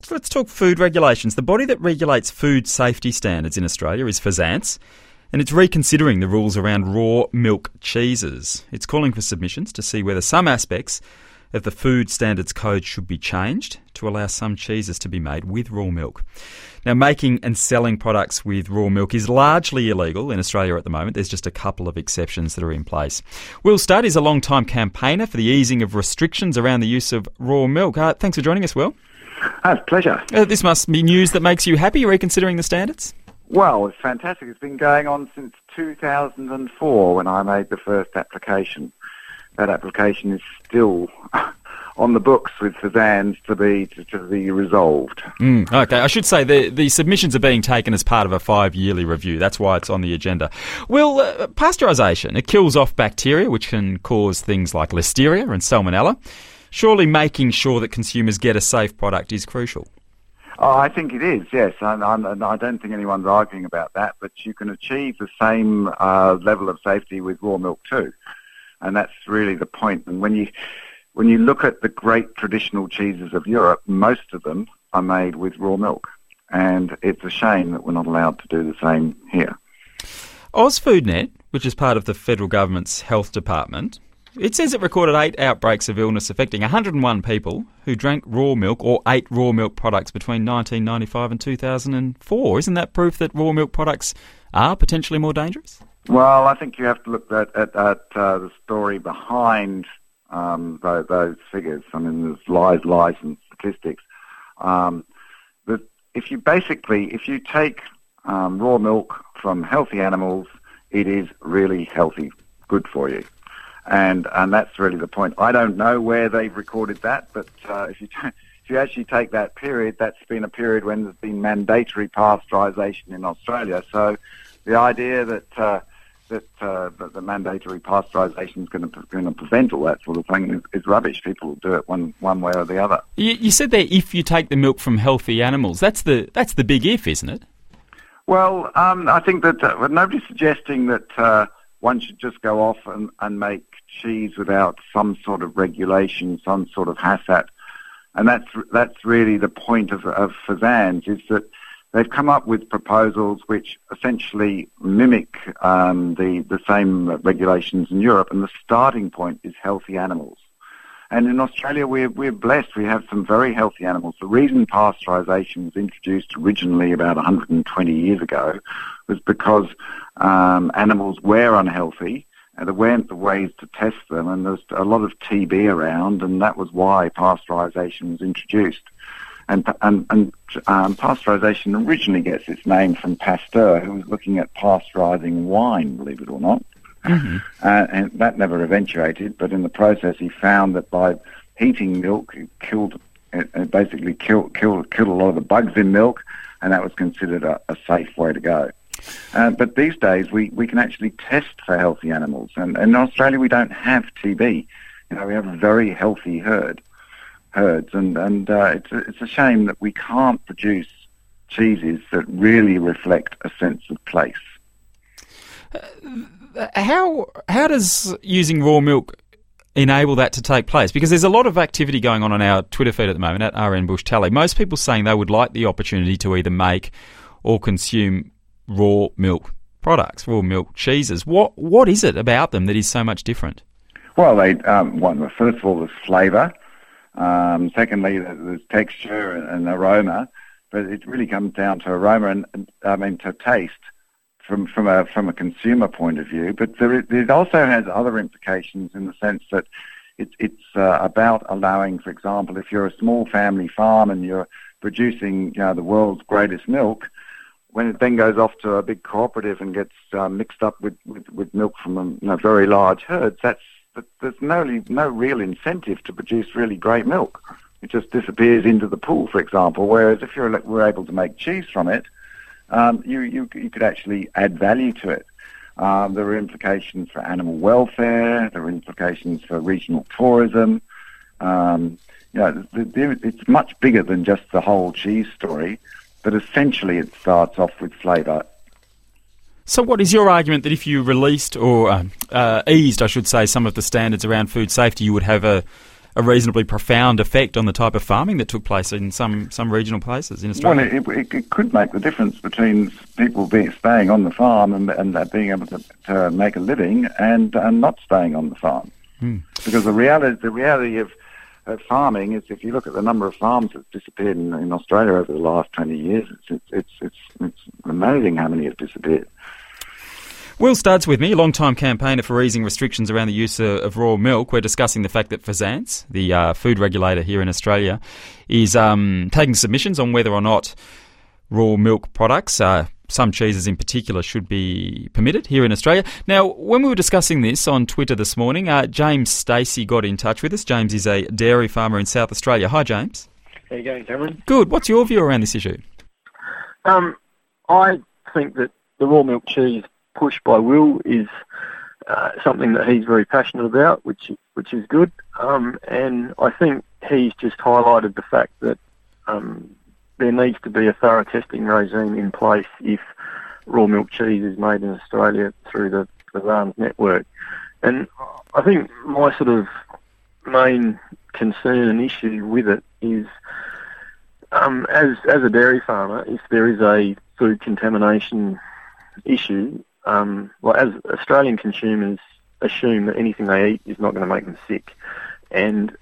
So let's talk food regulations. The body that regulates food safety standards in Australia is FSANZ, and it's reconsidering the rules around raw milk cheeses. It's calling for submissions to see whether some aspects of the Food Standards Code should be changed to allow some cheeses to be made with raw milk. Now, making and selling products with raw milk is largely illegal in Australia at the moment. There's just a couple of exceptions that are in place. Will Studd is a long-time campaigner for the easing of restrictions around the use of raw milk. Thanks for joining us, Will. It's a pleasure. This must be news that makes you happy, reconsidering the standards? Well, it's fantastic. It's been going on since 2004 when I made the first application. That application is still on the books with FSANZ to be resolved. Okay, I should say the submissions are being taken as part of a 5-yearly review. That's why it's on the agenda. Well, pasteurisation, it kills off bacteria which can cause things like listeria and salmonella. Surely making sure that consumers get a safe product is crucial. Oh, I think it is, yes. I don't think anyone's arguing about that, but you can achieve the same level of safety with raw milk too. And that's really the point. And when you look at the great traditional cheeses of Europe, most of them are made with raw milk. And it's a shame that we're not allowed to do the same here. AusFoodNet, which is part of the federal government's health department, it says it recorded 8 outbreaks of illness affecting 101 people who drank raw milk or ate raw milk products between 1995 and 2004. Isn't that proof that raw milk products are potentially more dangerous? Well, I think you have to look at the story behind those figures. I mean, there's lies and statistics. But if you take raw milk from healthy animals, it is really healthy, good for you. And that's really the point. I don't know where they've recorded that, but if you actually take that period, that's been a period when there's been mandatory pasteurisation in Australia. So the idea that the mandatory pasteurisation is going to prevent all that sort of thing is rubbish. People will do it one way or the other. You said there, if you take the milk from healthy animals, that's the big if, isn't it? Well, I think that nobody's suggesting that one should just go off and make cheese without some sort of regulation, some sort of HACCP. And that's really the point of FSANZ, is that they've come up with proposals which essentially mimic the same regulations in Europe, and the starting point is healthy animals. And in Australia, we're blessed. We have some very healthy animals. The reason pasteurisation was introduced originally about 120 years ago was because animals were unhealthy, and there weren't the ways to test them, and there's a lot of TB around, and that was why pasteurisation was introduced. And pasteurisation originally gets its name from Pasteur, who was looking at pasteurising wine, believe it or not. Mm-hmm. And that never eventuated, but in the process he found that by heating milk, it basically killed a lot of the bugs in milk, and that was considered a safe way to go. But these days we can actually test for healthy animals, and in Australia we don't have TB. We have a very healthy herds, and it's a shame that we can't produce cheeses that really reflect a sense of place. How does using raw milk enable that to take place? Because there's a lot of activity going on our Twitter feed at the moment, at RN Bush Tally. Most people saying they would like the opportunity to either make or consume raw milk products, raw milk cheeses. What is it about them that is so much different? Well, first of all, there's flavour. Secondly, there's texture and aroma. But it really comes down to aroma and to taste. From a consumer point of view, but it also has other implications in the sense that it's about allowing, for example, if you're a small family farm and you're producing the world's greatest milk, when it then goes off to a big cooperative and gets mixed up with milk from very large herds, there's no real incentive to produce really great milk. It just disappears into the pool, for example. Whereas if we're able to make cheese from it, you could actually add value to it. There are implications for animal welfare. There are implications for regional tourism. It's much bigger than just the whole cheese story, but essentially it starts off with flavour. So what is your argument that if you released or eased, I should say, some of the standards around food safety, you would have a reasonably profound effect on the type of farming that took place in some regional places in Australia. Well, it could make the difference between people staying on the farm and being able to make a living and not staying on the farm. Because the reality of farming is, if you look at the number of farms that's disappeared in Australia over the last 20 years, it's amazing how many have disappeared. Will Studd's with me, a long-time campaigner for easing restrictions around the use of raw milk. We're discussing the fact that FSANZ, the food regulator here in Australia, is taking submissions on whether or not raw milk products, some cheeses in particular, should be permitted here in Australia. Now, when we were discussing this on Twitter this morning, James Stacey got in touch with us. James is a dairy farmer in South Australia. Hi, James. How you going, Cameron? Good. What's your view around this issue? I think that the raw milk cheese push by Will is something that he's very passionate about, which is good. And I think he's just highlighted the fact that there needs to be a thorough testing regime in place if raw milk cheese is made in Australia through the FSANZ network. And I think my sort of main concern and issue with it is, as a dairy farmer, if there is a food contamination issue, as Australian consumers assume that anything they eat is not going to make them sick, and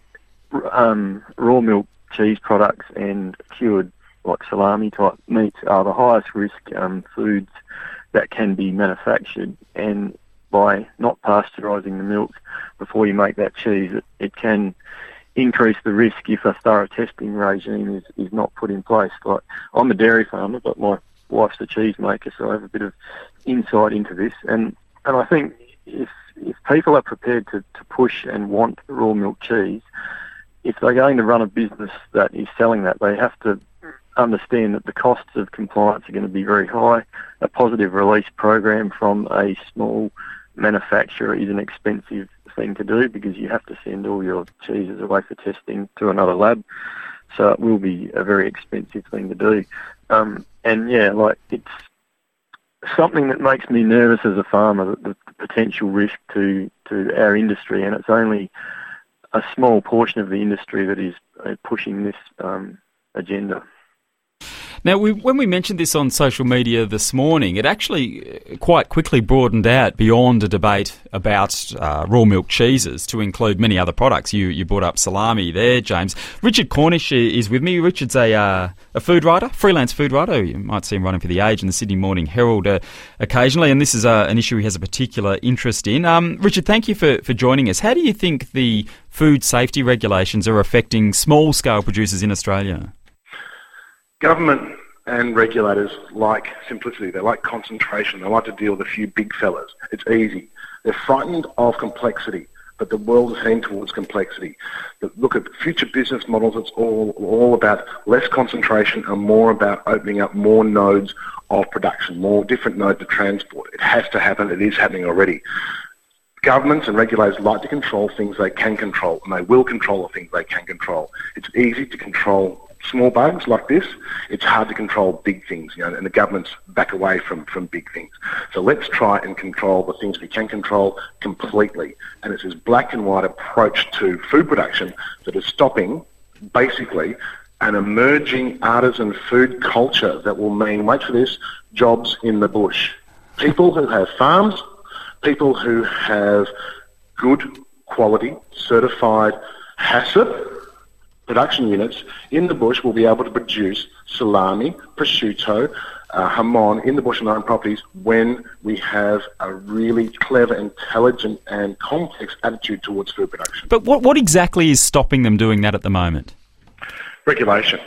raw milk cheese products and cured, like salami type meats, are the highest risk foods that can be manufactured, and by not pasteurising the milk before you make that cheese, it can increase the risk if a thorough testing regime is not put in place. Like, I'm a dairy farmer, but my wife's a cheese maker, so I have a bit of insight into this. And I think if people are prepared to push and want raw milk cheese, if they're going to run a business that is selling that, they have to understand that the costs of compliance are going to be very high. A positive release program from a small manufacturer is an expensive thing to do, because you have to send all your cheeses away for testing to another lab. So it will be a very expensive thing to do. It's something that makes me nervous as a farmer, the potential risk to our industry, and it's only a small portion of the industry that is pushing this agenda. Now, when we mentioned this on social media this morning, it actually quite quickly broadened out beyond a debate about raw milk cheeses to include many other products. You brought up salami there, James. Richard Cornish is with me. Richard's a food writer, freelance food writer. You might see him writing for The Age and the Sydney Morning Herald occasionally, and this is an issue he has a particular interest in. Richard, thank you for joining us. How do you think the food safety regulations are affecting small-scale producers in Australia? Government and regulators like simplicity. They like concentration. They like to deal with a few big fellas. It's easy. They're frightened of complexity, but the world is heading towards complexity. But look at future business models. It's all about less concentration and more about opening up more nodes of production, more different nodes of transport. It has to happen. It is happening already. Governments and regulators like to control things they can control, and they will control the things they can control. It's easy to control small bugs like this. It's hard to control big things, and the governments back away from big things. So let's try and control the things we can control completely. And it's this black and white approach to food production that is stopping, basically, an emerging artisan food culture that will mean, wait for this, jobs in the bush. People who have farms, people who have good quality, certified HACCP production units in the bush will be able to produce salami, prosciutto, jamon in the bush on their own properties when we have a really clever, intelligent and complex attitude towards food production. But what exactly is stopping them doing that at the moment? Regulation.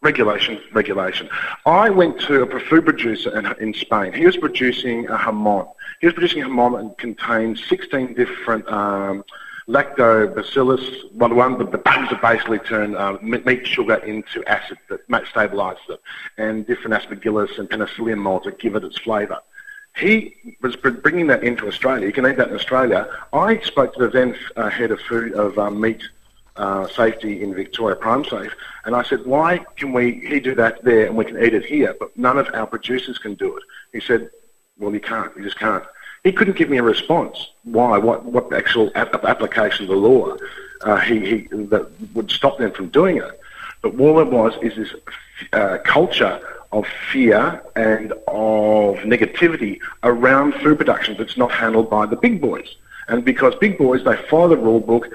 I went to a food producer in Spain. He was producing a jamon. That contains 16 different lactobacillus, the bugs that basically turn meat sugar into acid that stabilises it, and different aspergillus and penicillium molds that give it its flavour. He was bringing that into Australia. You can eat that in Australia. I spoke to the then head of meat safety in Victoria, PrimeSafe, and I said, why can he do that there and we can eat it here, but none of our producers can do it? He said, well, you can't. You just can't. He couldn't give me a response. Why? What the actual application of the law? that would stop them from doing it. But all it was is this culture of fear and of negativity around food production that's not handled by the big boys. And because big boys, they follow the rule book,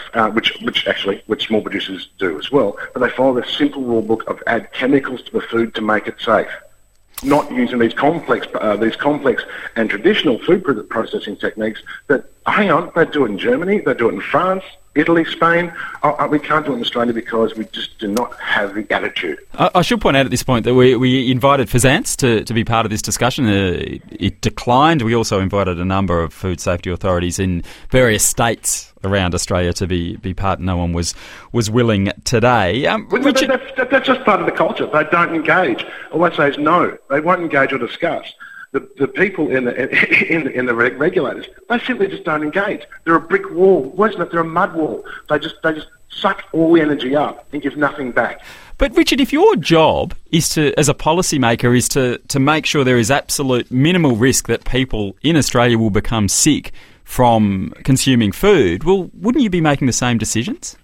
which small producers do as well, but they follow the simple rule book of add chemicals to the food to make it safe, not using these complex and traditional food processing techniques that, hang on, they do it in Germany, they do it in France, Italy, Spain. We can't do it in Australia because we just do not have the attitude. I should point out at this point that we invited Fazance to be part of this discussion. It declined. We also invited a number of food safety authorities in various states around Australia to be part. No one was willing today. Richard, that's just part of the culture. They don't engage. All I say is no. They won't engage or discuss. The people in the regulators, they simply just don't engage. They're a brick wall. Worse than that, they're a mud wall. They just suck all the energy up and give nothing back. But Richard, if your job is to, as a policymaker, is to make sure there is absolute minimal risk that people in Australia will become sick from consuming food, well, wouldn't you be making the same decisions?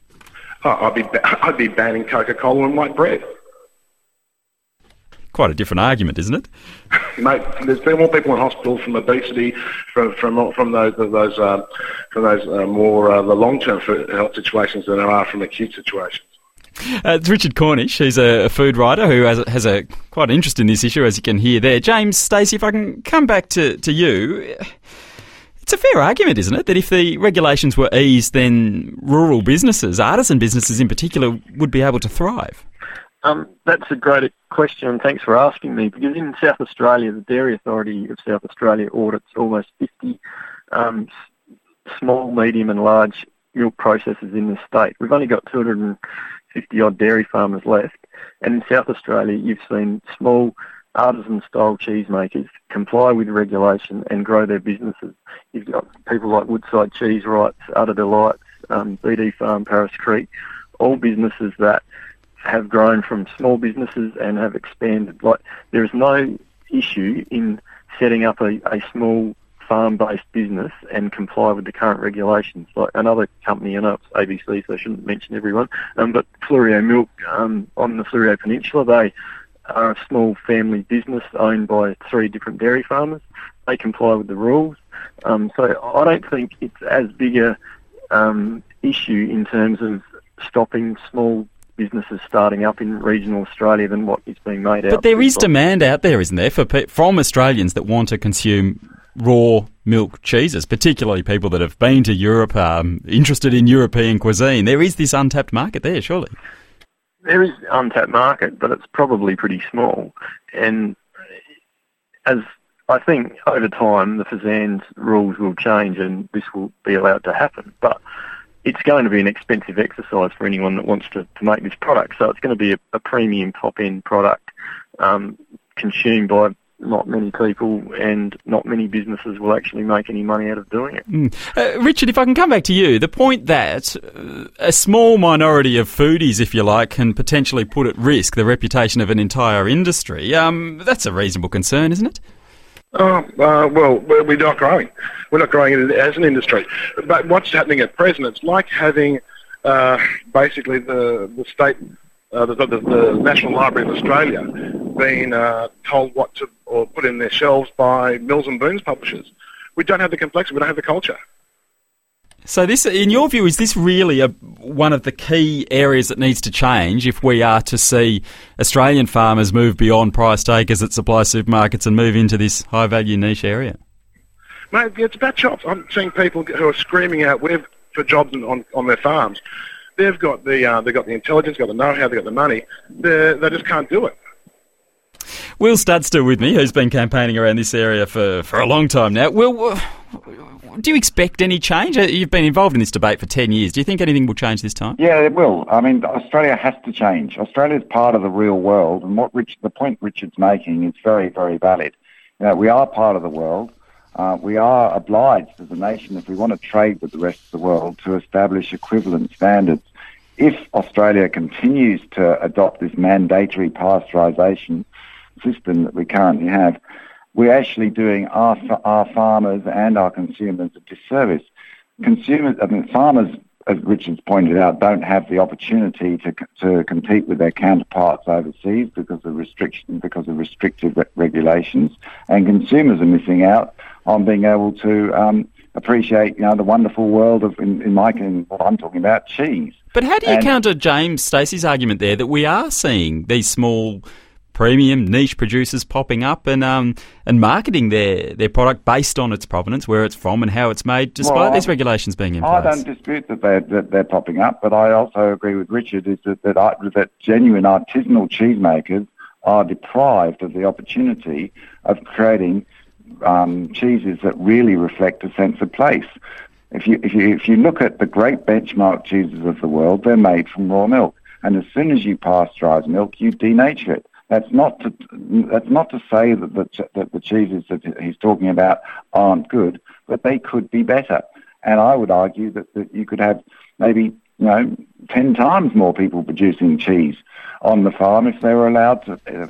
I'd be banning Coca-Cola and white bread. Quite a different argument, isn't it? Mate, there's been more people in hospital from obesity, from those more the long-term health situations than there are from acute situations. It's Richard Cornish. He's a food writer who has a quite an interest in this issue, as you can hear there. James Stacey, if I can come back to you, it's a fair argument, isn't it, that if the regulations were eased, then rural businesses, artisan businesses in particular, would be able to thrive? That's a great question, and thanks for asking me, because in South Australia, the Dairy Authority of South Australia audits almost 50 small, medium and large milk processors in the state. We've only got 250-odd dairy farmers left, and in South Australia, you've seen small artisan-style cheesemakers comply with regulation and grow their businesses. You've got people like Woodside Cheese Rights, Utter Delights, BD Farm, Paris Creek, all businesses that have grown from small businesses and have expanded. Like, there is no issue in setting up a small farm-based business and comply with the current regulations. Like another company, I know it's ABC, so I shouldn't mention everyone, but Fleurieu Milk on the Fleurieu Peninsula, they are a small family business owned by 3 different dairy farmers. They comply with the rules. So I don't think it's as big a issue in terms of stopping small businesses starting up in regional Australia than what is being made out. But there is demand out there, isn't there, from Australians that want to consume raw milk cheeses, particularly people that have been to Europe, interested in European cuisine. There is this untapped market there, surely. There is untapped market, but it's probably pretty small. And as I think over time the FSANZ rules will change and this will be allowed to happen. But it's going to be an expensive exercise for anyone that wants to make this product. So it's going to be a premium top-end product consumed by not many people, and not many businesses will actually make any money out of doing it. Richard, if I can come back to you, the point that a small minority of foodies, if you like, can potentially put at risk the reputation of an entire industry, that's a reasonable concern, isn't it? Well, we're not growing. We're not growing as an industry. But what's happening at present, it's like having basically the state, the National Library of Australia being told what to or put in their shelves by Mills and Boons publishers. We don't have the complexity, we don't have the culture. So this, in your view, is this really one of the key areas that needs to change if we are to see Australian farmers move beyond price takers at supply supermarkets and move into this high-value niche area? Mate, it's about jobs. I'm seeing people who are screaming out for jobs on their farms. They've got the intelligence, got the know-how, they've got the money. They just can't do it. Will Studd's still with me, who's been campaigning around this area for a long time now. Will, do you expect any change? You've been involved in this debate for 10 years. Do you think anything will change this time? Yeah, it will. I mean, Australia has to change. Australia's part of the real world, and the point Richard's making is very, very valid. You know, we are part of the world. We are obliged as a nation, if we want to trade with the rest of the world, to establish equivalent standards. If Australia continues to adopt this mandatory pasteurisation system that we currently have, we're actually doing our farmers and our consumers a disservice. Farmers as Richard's pointed out, don't have the opportunity to compete with their counterparts overseas because of restrictive regulations, and consumers are missing out on being able to appreciate, the wonderful world of, in what I'm talking about, cheese. But how do you counter James Stacey's argument there that we are seeing these small premium niche producers popping up and marketing their product based on its provenance, where it's from and how it's made, despite these regulations being in place? I don't dispute that they're popping up, but I also agree with Richard is that genuine artisanal cheesemakers are deprived of the opportunity of creating cheeses that really reflect a sense of place. If you look at the great benchmark cheeses of the world, they're made from raw milk, and as soon as you pasteurize milk, you denature it. That's not to say that the cheeses that he's talking about aren't good, but they could be better. And I would argue that you could have maybe 10 times more people producing cheese on the farm if they were allowed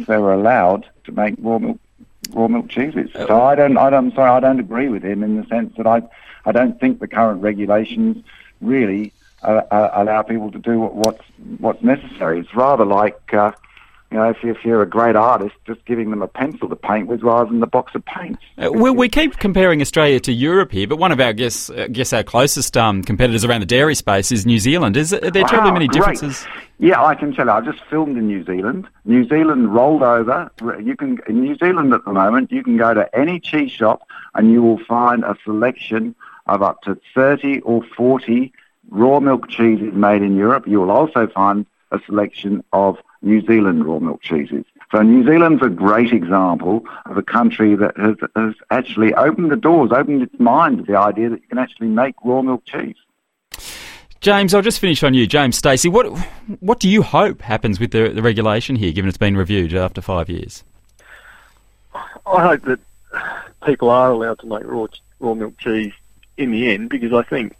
to make raw milk cheeses. So I don't agree with him in the sense that I don't think the current regulations really allow people to do what's necessary. It's rather like if you're a great artist, just giving them a pencil to paint with rather than the box of paints. Well, we keep comparing Australia to Europe here, but one of our our closest competitors around the dairy space is New Zealand. Are there terribly many differences? Yeah, I can tell you. I just filmed in New Zealand. New Zealand rolled over. In New Zealand at the moment, you can go to any cheese shop and you will find a selection of up to 30 or 40 raw milk cheeses made in Europe. You will also find a selection of New Zealand raw milk cheeses. So New Zealand's a great example of a country that has actually opened its mind to the idea that you can actually make raw milk cheese. James, I'll just finish on you. James Stacey, what do you hope happens with the regulation here, given it's been reviewed after 5 years? I hope that people are allowed to make raw milk cheese in the end, because I think,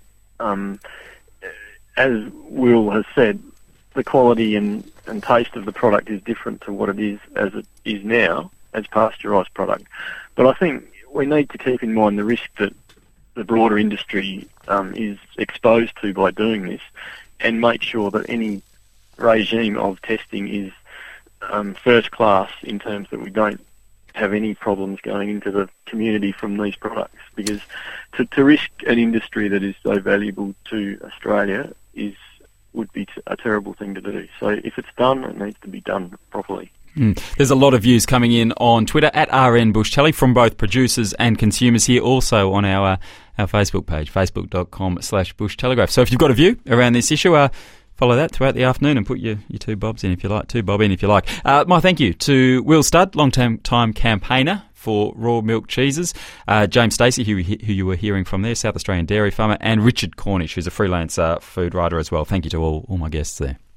as Will has said, the quality and taste of the product is different to what it is as it is now, as pasteurised product. But I think we need to keep in mind the risk that the broader industry is exposed to by doing this, and make sure that any regime of testing is first class in terms that we don't have any problems going into the community from these products. Because to risk an industry that is so valuable to Australia would be a terrible thing to do. So if it's done, it needs to be done properly. There's a lot of views coming in on Twitter at RN Bush Telly from both producers and consumers here, also on our Facebook page, facebook.com/Bush Telegraph. So if you've got a view around this issue, follow that throughout the afternoon and put your two bobs in if you like. My thank you to Will Studd, long-time campaigner for raw milk cheeses, James Stacey, who you were hearing from there, South Australian dairy farmer, and Richard Cornish, who's a freelance food writer as well. Thank you to all my guests there.